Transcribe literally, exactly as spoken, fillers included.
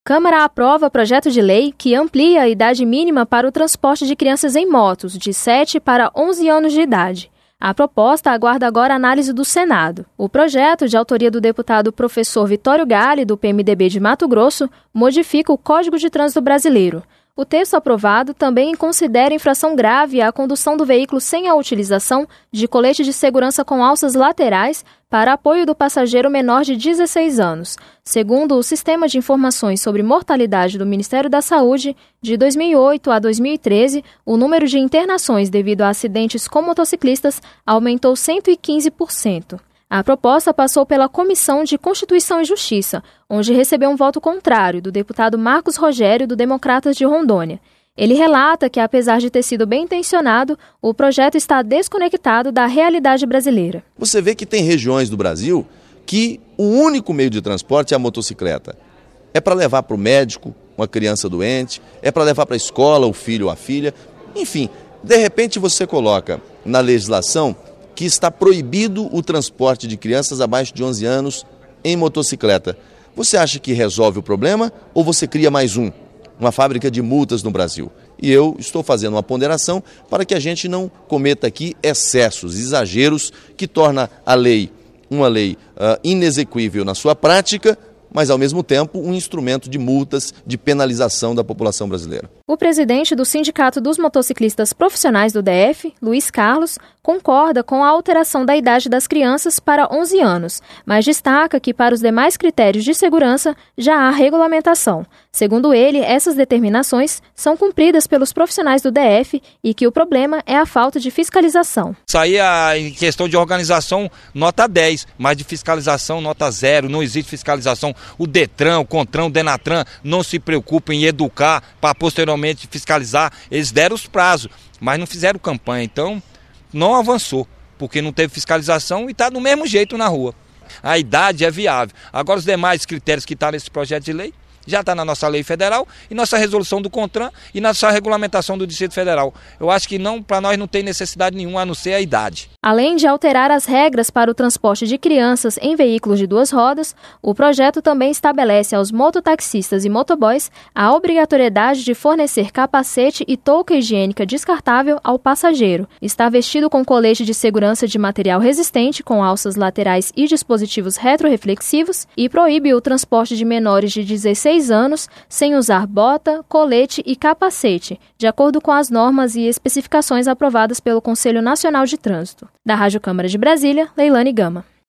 Câmara aprova projeto de lei que amplia a idade mínima para o transporte de crianças em motos, de sete para onze anos de idade. A proposta aguarda agora a análise do Senado. O projeto, de autoria do deputado professor Vitório Gale, do P M D B de Mato Grosso, modifica o Código de Trânsito Brasileiro. O texto aprovado também considera infração grave a condução do veículo sem a utilização de colete de segurança com alças laterais para apoio do passageiro menor de dezesseis anos. Segundo o Sistema de Informações sobre Mortalidade do Ministério da Saúde, de dois mil e oito a dois mil e treze, o número de internações devido a acidentes com motociclistas aumentou cento e quinze por cento. A proposta passou pela Comissão de Constituição e Justiça, onde recebeu um voto contrário do deputado Marcos Rogério, do Democratas de Rondônia. Ele relata que, apesar de ter sido bem intencionado, o projeto está desconectado da realidade brasileira. Você vê que tem regiões do Brasil que o único meio de transporte é a motocicleta. É para levar para o médico uma criança doente, é para levar para a escola o filho ou a filha. Enfim, de repente você coloca na legislação que está proibido o transporte de crianças abaixo de onze anos em motocicleta. Você acha que resolve o problema ou você cria mais um? Uma fábrica de multas no Brasil. E eu estou fazendo uma ponderação para que a gente não cometa aqui excessos, exageros, que torna a lei uma lei uh, inexequível na sua prática, mas ao mesmo tempo um instrumento de multas, de penalização da população brasileira. O presidente do Sindicato dos Motociclistas Profissionais do D F, Luiz Carlos, concorda com a alteração da idade das crianças para onze anos, mas destaca que para os demais critérios de segurança já há regulamentação. Segundo ele, essas determinações são cumpridas pelos profissionais do D F e que o problema é a falta de fiscalização. Isso aí é em questão de organização nota dez, mas de fiscalização nota zero, não existe fiscalização. O Detran, o Contran, o Denatran não se preocupam em educar para posteriormente fiscalizar. Eles deram os prazos, mas não fizeram campanha, então não avançou, porque não teve fiscalização e está do mesmo jeito na rua. A idade é viável. Agora os demais critérios que estão nesse projeto de lei já está na nossa lei federal e nossa resolução do CONTRAN e nossa regulamentação do Distrito Federal. Eu acho que não, para nós não tem necessidade nenhuma a não ser a idade. Além de alterar as regras para o transporte de crianças em veículos de duas rodas, o projeto também estabelece aos mototaxistas e motoboys a obrigatoriedade de fornecer capacete e touca higiênica descartável ao passageiro, estar vestido com colete de segurança de material resistente com alças laterais e dispositivos retroreflexivos e proíbe o transporte de menores de dezesseis anos sem usar bota, colete e capacete, de acordo com as normas e especificações aprovadas pelo Conselho Nacional de Trânsito. Da Rádio Câmara de Brasília, Leilane Gama.